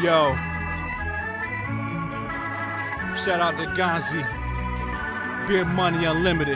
Yo, shout out to Gonzi, Beer Money Unlimited,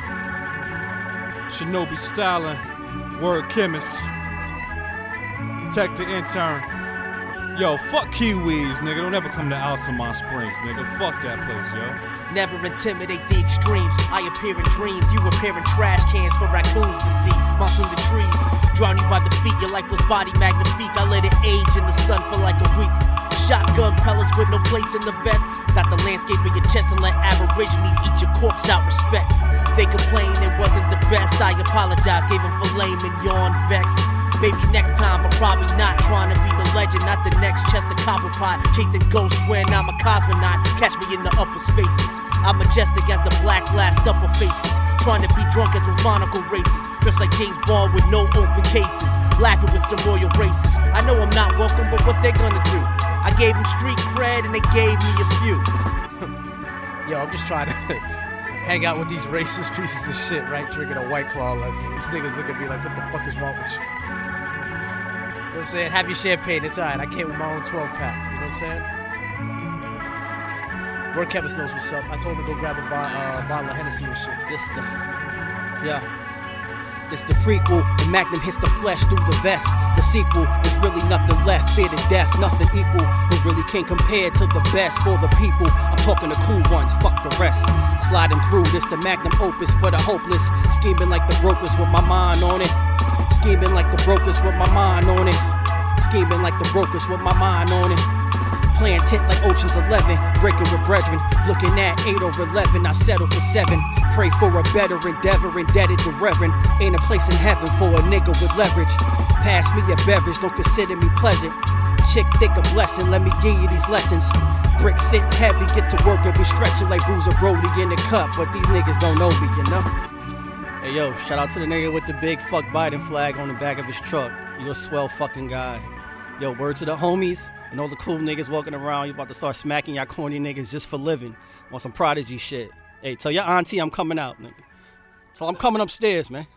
Shinobi Styling, Word Chemist, Tech the Intern. Yo, fuck Kiwis, nigga. Don't ever come to Altamont Springs, nigga. Fuck that place, yo. Never intimidate the extremes. I appear in dreams. You appear in trash cans for raccoons to see. Monsoon the trees, drown you by the feet. Your lifeless body magnifique. I let it age in the sun for like a week. Shotgun pellets with no plates in the vest. Got the landscape in your chest and let aborigines eat your corpse out respect. They complain it wasn't the best. I apologize, gave them filet mignon vexed. Maybe next time, but probably not. Trying to be the legend, not the next chest of copper pot. Chasing ghosts when I'm a cosmonaut. Catch me in the upper spaces. I'm majestic as the black Last Supper faces. Trying to be drunk as with monocle races. Just like James Bond with no open cases. Laughing with some royal races. I know I'm not welcome, but what they gonna do? I gave them street cred and they gave me a few. Yo, I'm just trying to hang out with these racist pieces of shit, right? Drinking a White Claw. Like, niggas look at me like, what the fuck is wrong with you? You know what I'm saying? Have your champagne, it's alright. I came with my own 12-pack. You know what I'm saying? Word Chemist knows what's up. I told him to go grab a bottle of Hennessy and shit. This the prequel. The Magnum hits the flesh through the vest. The sequel, there's really nothing left. Fear to death, nothing equal. Who really can't compare to the best for the people. I'm talking to cool ones, fuck the rest. Sliding through this, the Magnum opus for the hopeless. Scheming like the brokers with my mind on it. Scheming like the brokers with my mind on it. Scheming like the brokers with my mind on it. Playing tent like Ocean's 11. Breaking with brethren. Looking at 8 over 11. I settle for 7. Pray for a better endeavor. Indebted to Reverend. Ain't a place in heaven for a nigga with leverage. Pass me a beverage. Don't consider me pleasant. Chick think a blessing. Let me give you these lessons. Bricks sit heavy. Get to work and be stretching like Bruiser Brody in the cup. But these niggas don't know me, you know? Hey, yo, shout out to the nigga with the big fuck Biden flag on the back of his truck. You a swell fucking guy. Yo, word to the homies and all the cool niggas walking around. You about to start smacking y'all corny niggas just for living. Want some Prodigy shit. Hey, tell your auntie I'm coming out, nigga. So I'm coming upstairs, man.